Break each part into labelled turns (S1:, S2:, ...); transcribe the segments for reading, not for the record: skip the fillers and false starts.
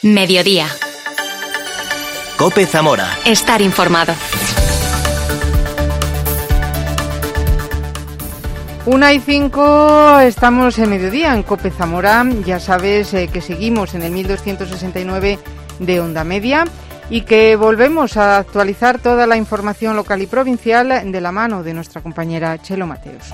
S1: Mediodía.
S2: COPE Zamora.
S1: Estar informado.
S3: 1:05, estamos en Mediodía en COPE Zamora. Ya sabes que seguimos en el 1269 de onda media y que volvemos a actualizar toda la información local y provincial de la mano de nuestra compañera Chelo Mateos.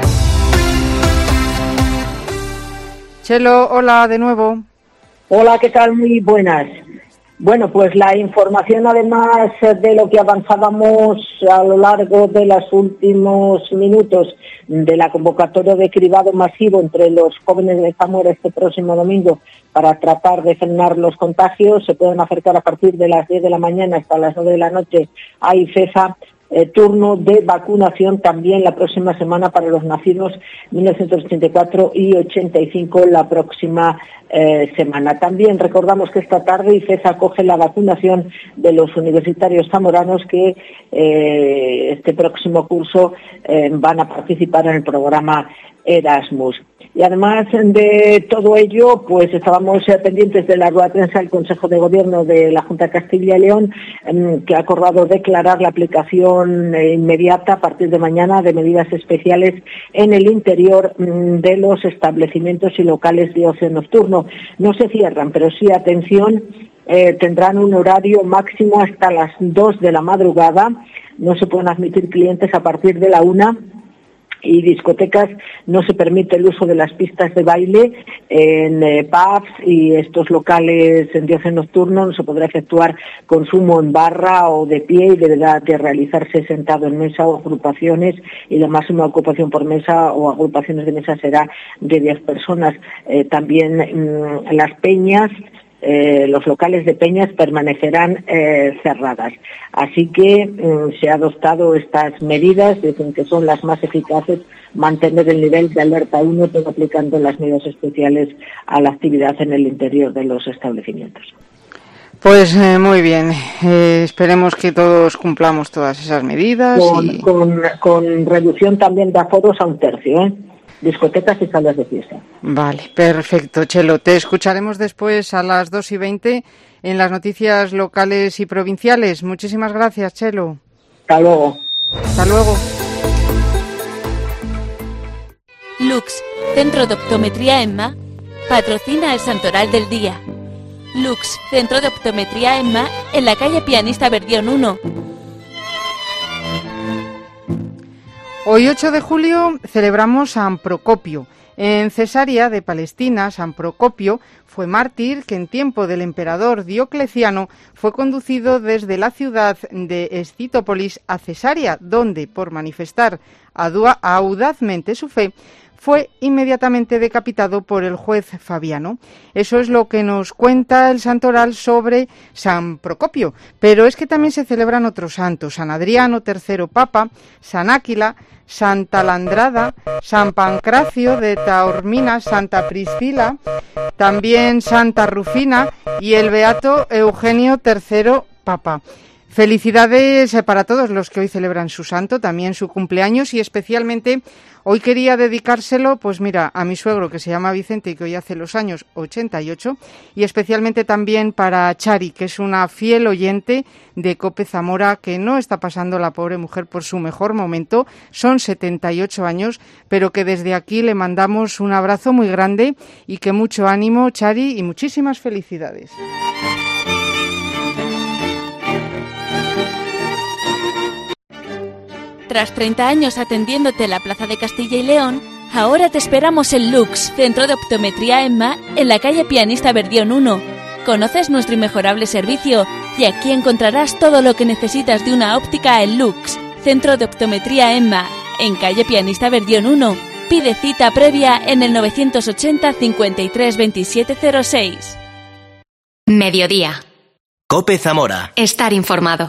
S3: Chelo, hola de nuevo.
S4: Hola, ¿qué tal? Muy buenas. Bueno, pues la información, además de lo que avanzábamos a lo largo de los últimos minutos de la convocatoria de cribado masivo entre los jóvenes de Zamora este próximo domingo para tratar de frenar los contagios, se pueden acercar a partir de las 10 de la mañana hasta las 9 de la noche a IFESA. Turno de vacunación también la próxima semana para los nacidos 1984 y 85 la próxima semana. También recordamos que esta tarde IFESA acoge la vacunación de los universitarios zamoranos que este próximo curso van a participar en el programa Erasmus. Y además de todo ello, pues estábamos pendientes de la rueda de prensa del Consejo de Gobierno de la Junta de Castilla y León, que ha acordado declarar la aplicación inmediata a partir de mañana de medidas especiales en el interior de los establecimientos y locales de ocio nocturno. No se cierran, pero sí, atención, tendrán un horario máximo hasta las 2 de la madrugada. No se pueden admitir clientes a partir de la 1. Y discotecas, no se permite el uso de las pistas de baile en pubs y estos locales de ocio nocturno. No se podrá efectuar consumo en barra o de pie y deberá de realizarse sentado en mesa o agrupaciones, y la máxima ocupación por mesa o agrupaciones de mesa será de 10 personas. También las peñas, los locales de peñas permanecerán cerradas. Así que se ha adoptado estas medidas, dicen que son las más eficaces, mantener el nivel de alerta 1, pero aplicando las medidas especiales a la actividad en el interior de los establecimientos.
S3: Pues muy bien, esperemos que todos cumplamos todas esas medidas.
S4: Con reducción también de aforos a 1/3, discotecas y salas de fiesta.
S3: Vale, perfecto, Chelo. Te escucharemos después a las 2:20 en las noticias locales y provinciales. Muchísimas gracias, Chelo.
S4: Hasta luego.
S3: Hasta luego.
S5: Lux, Centro de Optometría EMMA, patrocina el Santoral del Día. Lux, Centro de Optometría EMMA, en la calle Pianista Verdión 1.
S3: Hoy, 8 de julio, celebramos San Procopio. En Cesarea de Palestina, San Procopio fue mártir que en tiempo del emperador Diocleciano fue conducido desde la ciudad de Escitópolis a Cesarea, donde, por manifestar audazmente su fe, fue inmediatamente decapitado por el juez Fabiano. Eso es lo que nos cuenta el santoral sobre San Procopio. Pero es que también se celebran otros santos: San Adriano, tercero papa, San Áquila, Santa Landrada, San Pancracio de Taormina, Santa Priscila, también Santa Rufina y el beato Eugenio III papa. Felicidades para todos los que hoy celebran su santo, también su cumpleaños, y especialmente hoy quería dedicárselo, pues mira, a mi suegro, que se llama Vicente y que hoy hace los años 88, y especialmente también para Chari, que es una fiel oyente de COPE Zamora, que no está pasando la pobre mujer por su mejor momento, son 78 años, pero que desde aquí le mandamos un abrazo muy grande y que mucho ánimo, Chari, y muchísimas felicidades.
S5: Tras 30 años atendiéndote en la Plaza de Castilla y León, ahora te esperamos en Lux, Centro de Optometría EMMA, en la calle Pianista Verdión 1. Conoces nuestro inmejorable servicio y aquí encontrarás todo lo que necesitas de una óptica en Lux, Centro de Optometría EMMA, en calle Pianista Verdión 1. Pide cita previa en el 980 53 27 06.
S1: Mediodía.
S2: COPE Zamora.
S1: Estar informado.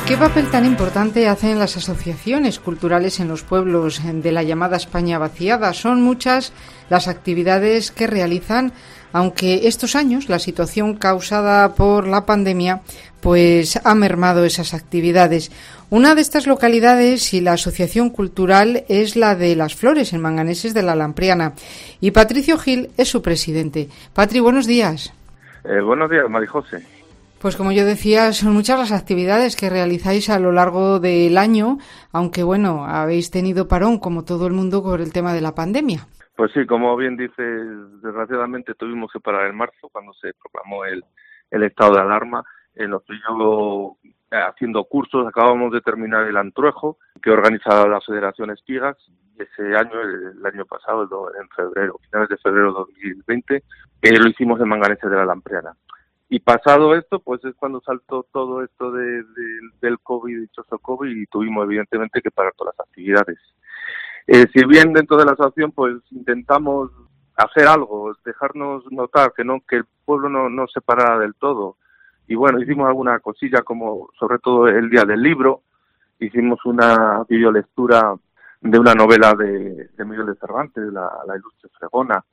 S3: ¿Qué papel tan importante hacen las asociaciones culturales en los pueblos de la llamada España vaciada? Son muchas las actividades que realizan, aunque estos años la situación causada por la pandemia pues ha mermado esas actividades. Una de estas localidades y la asociación cultural es la de Las Flores, en Manganeses de la Lampriana, y Patricio Gil es su presidente. Patri, buenos días.
S6: Buenos días, Marijose.
S3: Pues como yo decía, son muchas las actividades que realizáis a lo largo del año, aunque bueno, habéis tenido parón como todo el mundo por el tema de la pandemia.
S6: Pues sí, como bien dices, desgraciadamente tuvimos que parar en marzo cuando se proclamó el estado de alarma. Lo estoy yo haciendo cursos, acabamos de terminar el Antruejo que organiza la Federación Espigas. Ese año, el año pasado, en febrero, finales de febrero de 2020, lo hicimos en Manganeses de la Lampriana. Y pasado esto, pues es cuando saltó todo esto del COVID, dichoso COVID, y tuvimos evidentemente que parar todas las actividades. Si bien dentro de la asociación, pues intentamos hacer algo, dejarnos notar que el pueblo no se parara del todo. Y bueno, hicimos alguna cosilla, como sobre todo el Día del Libro, hicimos una videolectura de una novela de Miguel de Cervantes, la Ilustre Fregona,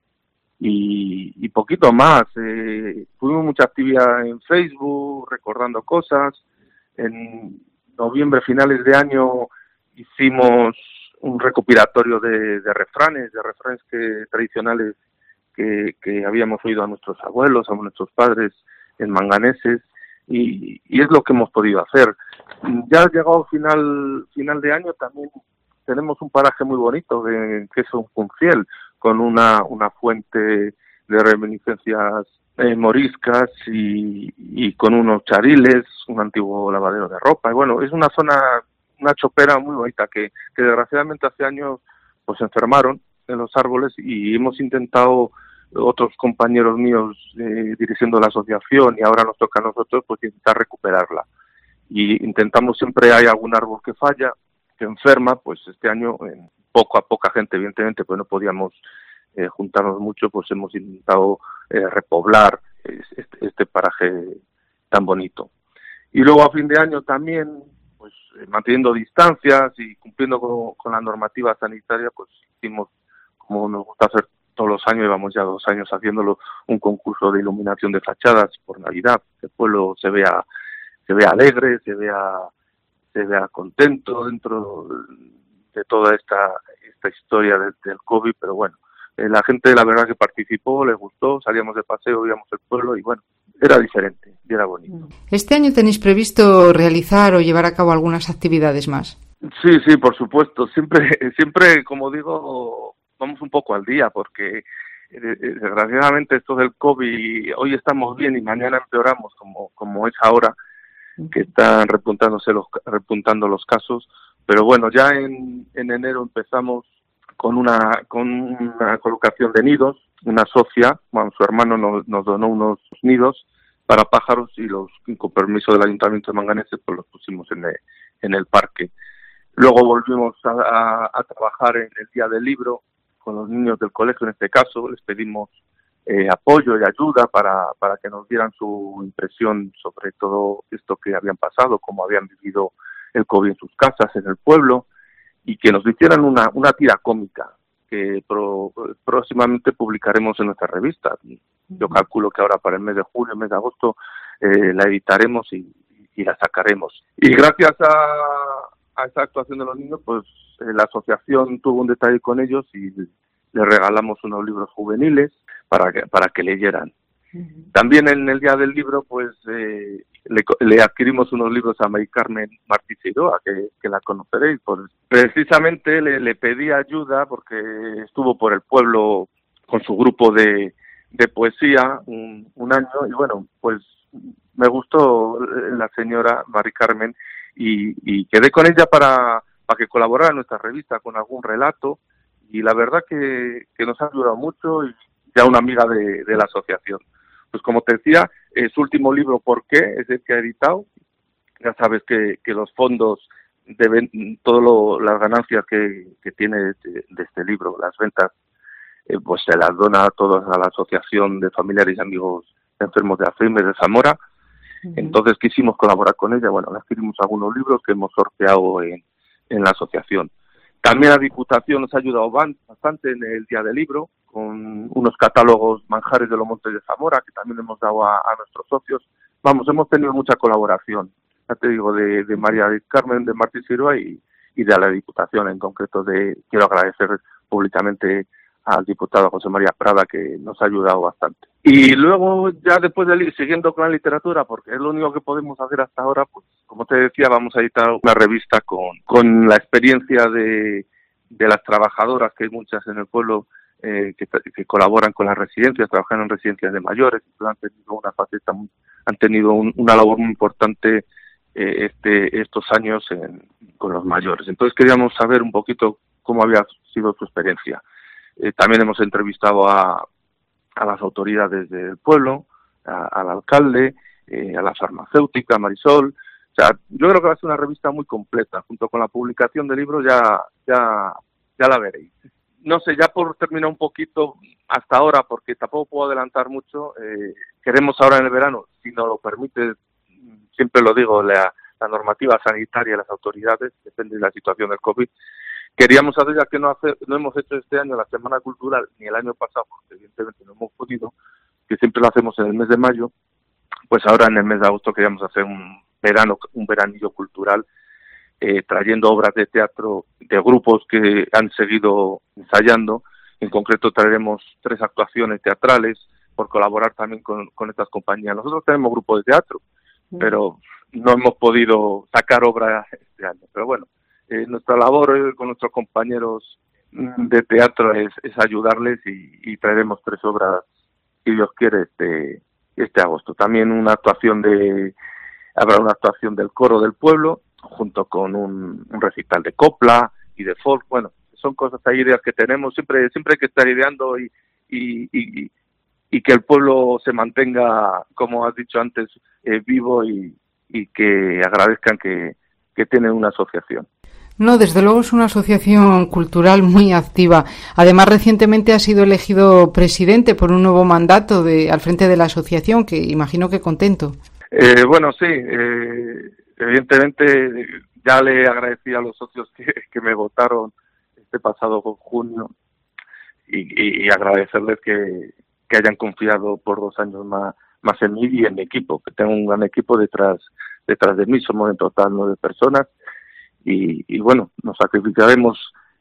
S6: y poquito más. Tuvimos mucha actividad en Facebook, recordando cosas. En noviembre, finales de año, hicimos un recopilatorio de refranes tradicionales que habíamos oído a nuestros abuelos, a nuestros padres en Manganeses, y es lo que hemos podido hacer. Ya llegado final de año, también tenemos un paraje muy bonito que es un Funciel, con una fuente de reminiscencias moriscas y con unos chariles, un antiguo lavadero de ropa. Y bueno, es una zona, una chopera muy bonita que desgraciadamente hace años pues se enfermaron en los árboles, y hemos intentado, otros compañeros míos dirigiendo la asociación, y ahora nos toca a nosotros pues intentar recuperarla. Y intentamos, siempre hay algún árbol que falla, que enferma. Pues este año poca gente, evidentemente, pues no podíamos juntarnos mucho, pues hemos intentado repoblar este paraje tan bonito. Y luego a fin de año también, pues manteniendo distancias y cumpliendo con la normativa sanitaria, pues hicimos, como nos gusta hacer todos los años, llevamos ya 2 años haciéndolo, un concurso de iluminación de fachadas por Navidad, que el pueblo se vea alegre, se vea contento dentro de toda esta historia del COVID. Pero bueno, la gente, la verdad, que participó, les gustó, salíamos de paseo, veíamos el pueblo, y bueno, era diferente y era bonito.
S3: ¿Este año tenéis previsto realizar o llevar a cabo algunas actividades más?
S6: Sí, por supuesto. Siempre, como digo, vamos un poco al día, porque desgraciadamente esto del COVID, hoy estamos bien y mañana empeoramos, como es ahora, que están repuntando los casos. Pero bueno, ya en enero empezamos con una colocación de nidos. Una socia, su hermano nos donó unos nidos para pájaros, y con permiso del Ayuntamiento de Manganeses, pues los pusimos en el parque. Luego volvimos a trabajar en el Día del Libro con los niños del colegio. En este caso les pedimos apoyo y ayuda para que nos dieran su impresión sobre todo esto que habían pasado, cómo habían vivido el COVID en sus casas, en el pueblo, y que nos hicieran una tira cómica que próximamente publicaremos en nuestra revista. Yo calculo que ahora para el mes de julio, el mes de agosto, la editaremos y la sacaremos. Y gracias a esta actuación de los niños, pues la asociación tuvo un detalle con ellos y les regalamos unos libros juveniles para que leyeran. También en el Día del Libro, pues le adquirimos unos libros a Mari Carmen Martí Seiroa, que la conoceréis. Pues precisamente le pedí ayuda porque estuvo por el pueblo con su grupo de poesía un año, y bueno, pues me gustó la señora Mari Carmen, y quedé con ella para que colaborara en nuestra revista con algún relato, y la verdad que nos ha ayudado mucho, y ya una amiga de la asociación. Pues como te decía, su último libro, ¿Por qué?, es el que ha editado. Ya sabes que los fondos deben las ganancias que tiene de este libro, las ventas, pues se las dona a todos a la Asociación de Familiares y Amigos Enfermos de Alzheimer de Zamora. Entonces quisimos colaborar con ella. Bueno, le escribimos algunos libros que hemos sorteado en la asociación. También la Diputación nos ha ayudado bastante en el Día del Libro, con unos catálogos manjares de los Montes de Zamora, que también hemos dado a nuestros socios. Vamos, hemos tenido mucha colaboración, ya te digo, de María del Carmen, de Martín Siroa y de la Diputación en concreto. Quiero agradecer públicamente al diputado José María Prada, que nos ha ayudado bastante. Y luego, ya después de ir siguiendo con la literatura, porque es lo único que podemos hacer hasta ahora, pues como te decía, vamos a editar una revista con la experiencia de las trabajadoras, que hay muchas en el pueblo, que colaboran con las residencias, trabajan en residencias de mayores, que han tenido una faceta, han tenido una labor muy importante estos años con los mayores. Entonces queríamos saber un poquito cómo había sido su experiencia. También hemos entrevistado a las autoridades del pueblo, al alcalde, a la farmacéutica, Marisol. O sea, yo creo que va a ser una revista muy completa. Junto con la publicación del libro ya la veréis. No sé, ya por terminar un poquito hasta ahora, porque tampoco puedo adelantar mucho, queremos ahora en el verano, si nos lo permite, siempre lo digo, la normativa sanitaria, las autoridades, depende de la situación del COVID, queríamos hacer, ya que no hemos hecho este año la Semana Cultural, ni el año pasado, porque evidentemente no hemos podido, que siempre lo hacemos en el mes de mayo, pues ahora en el mes de agosto queríamos hacer un veranillo cultural, trayendo obras de teatro de grupos que han seguido ensayando. En concreto traeremos 3 actuaciones teatrales por colaborar también con estas compañías. Nosotros tenemos grupo de teatro, pero no hemos podido sacar obras este año. Pero bueno, nuestra labor con nuestros compañeros de teatro es ayudarles y traeremos 3 obras, si Dios quiere, este agosto. También habrá una actuación del coro del pueblo, junto con un recital de copla y de folk. Bueno, son cosas, hay ideas que tenemos, siempre hay que estar ideando y que el pueblo se mantenga, como has dicho antes, vivo y que agradezcan que tienen una asociación.
S3: No, desde luego es una asociación cultural muy activa. Además, recientemente ha sido elegido presidente por un nuevo mandato al frente de la asociación, que imagino que contento.
S6: Bueno, sí, evidentemente ya le agradecí a los socios que me votaron este pasado junio y agradecerles que hayan confiado por 2 años más en mí y en mi equipo, que tengo un gran equipo detrás de mí. Somos en total 9 personas y bueno, nos sacrificaremos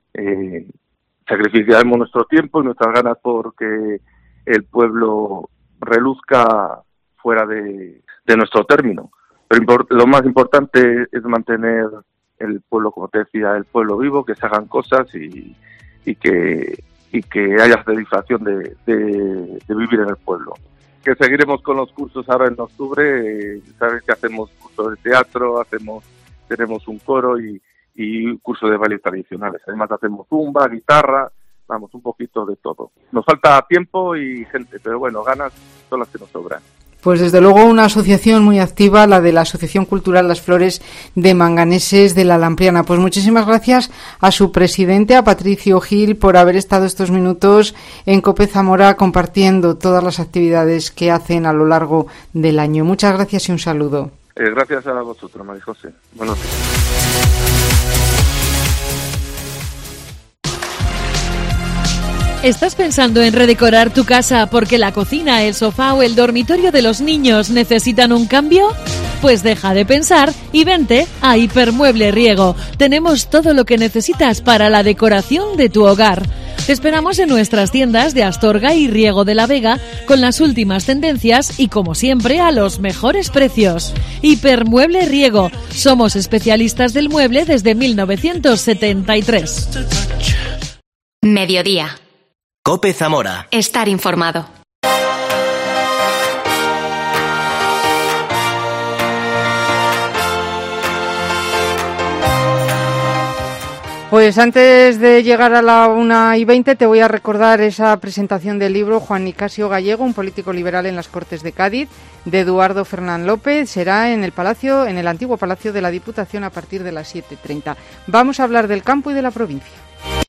S6: nuestro tiempo y nuestras ganas porque el pueblo reluzca fuera de nuestro término. Pero lo más importante es mantener el pueblo, como te decía, el pueblo vivo, que se hagan cosas y que haya satisfacción de vivir en el pueblo. Que seguiremos con los cursos ahora en octubre. Sabes que hacemos cursos de teatro, tenemos un coro y cursos de bailes tradicionales. Además hacemos zumba, guitarra, vamos, un poquito de todo. Nos falta tiempo y gente, pero bueno, ganas son las que nos sobran.
S3: Pues desde luego una asociación muy activa, la de la Asociación Cultural Las Flores de Manganeses de la Lampriana. Pues muchísimas gracias a su presidente, a Patricio Gil, por haber estado estos minutos en COPE Zamora compartiendo todas las actividades que hacen a lo largo del año. Muchas gracias y un saludo.
S6: Gracias a vosotros, María José. Buenos días.
S7: ¿Estás pensando en redecorar tu casa porque la cocina, el sofá o el dormitorio de los niños necesitan un cambio? Pues deja de pensar y vente a Hipermueble Riego. Tenemos todo lo que necesitas para la decoración de tu hogar. Te esperamos en nuestras tiendas de Astorga y Riego de la Vega con las últimas tendencias y, como siempre, a los mejores precios. Hipermueble Riego. Somos especialistas del mueble desde 1973.
S1: Mediodía.
S2: COPE Zamora.
S1: Estar informado.
S3: Pues antes de llegar a la 1:20 te voy a recordar esa presentación del libro Juan Nicasio Gallego, un político liberal en las Cortes de Cádiz, de Eduardo Fernán López. Será en el antiguo Palacio de la Diputación a partir de las 7:30. Vamos a hablar del campo y de la provincia.